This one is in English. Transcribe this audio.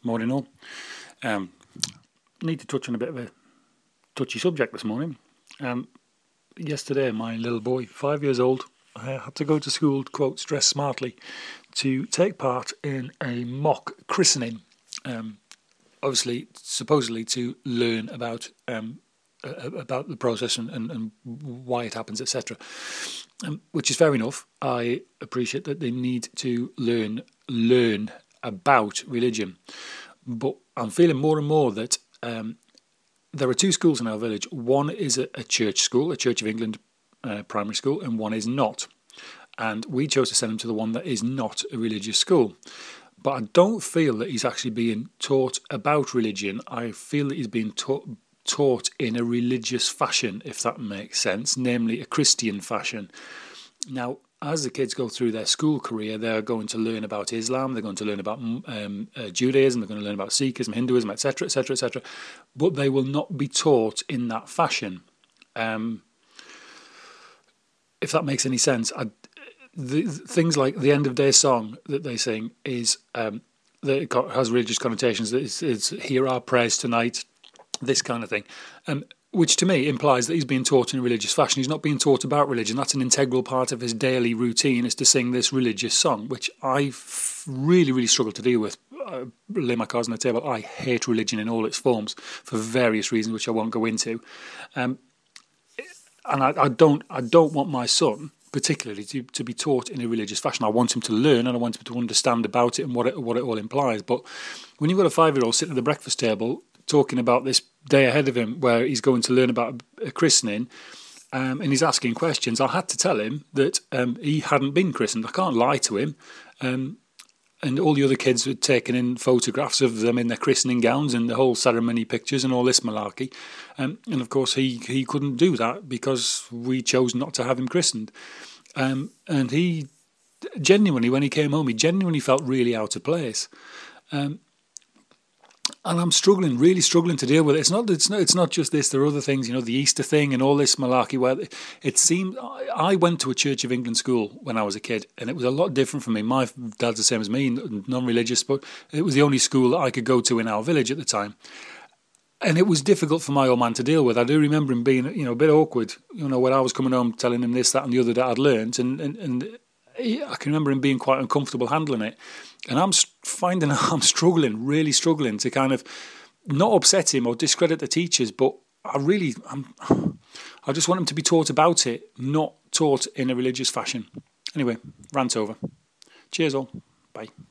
Morning all. Need to touch on a bit of a touchy subject this morning. Yesterday, my little boy, 5 years old, had to go to school, quote, dress smartly, to take part in a mock christening. Obviously, supposedly to learn about the process and why it happens, etc. Which is fair enough. I appreciate that they need to learn about religion. But I'm feeling more and more that there are two schools in our village. One is a church school, a Church of England primary school, and one is not. And we chose to send him to the one that is not a religious school. But I don't feel that he's actually being taught about religion. I feel that he's being taught in a religious fashion, if that makes sense, namely a Christian fashion. Now, as the kids go through their school career, they're going to learn about Islam, they're going to learn about Judaism, they're going to learn about Sikhism, Hinduism, etc., etc., etc. But they will not be taught in that fashion. If that makes any sense. Things like the end of day song that they sing is that it has religious connotations. It's hear our prayers tonight, this kind of thing. Which to me implies that he's being taught in a religious fashion. He's not being taught about religion. That's an integral part of his daily routine, is to sing this religious song, which I really, really struggle to deal with. I lay my cards on the table. I hate religion in all its forms for various reasons, which I won't go into. And I don't want my son, particularly, to be taught in a religious fashion. I want him to learn and I want him to understand about it and what it all implies. But when you've got a 5-year-old sitting at the breakfast table talking about this day ahead of him where he's going to learn about a christening, and he's asking questions, I had to tell him that he hadn't been christened. I can't lie to him. And all the other kids had taken in photographs of them in their christening gowns and the whole ceremony pictures and all this malarkey. And of course he couldn't do that because we chose not to have him christened. And he genuinely, when he came home, he genuinely felt really out of place. And I'm really struggling to deal with it. It's not just this. There are other things, the Easter thing and all this malarkey. Where it seemed, I went to a Church of England school when I was a kid, and it was a lot different for me. My dad's the same as me, non-religious, but it was the only school that I could go to in our village at the time. And it was difficult for my old man to deal with. I do remember him being, a bit awkward. When I was coming home telling him this, that, and the other that I'd learnt, and I can remember him being quite uncomfortable handling it. And I'm finding I'm really struggling to kind of not upset him or discredit the teachers, but I just want him to be taught about it, not taught in a religious fashion. Anyway, rant over. Cheers all. Bye.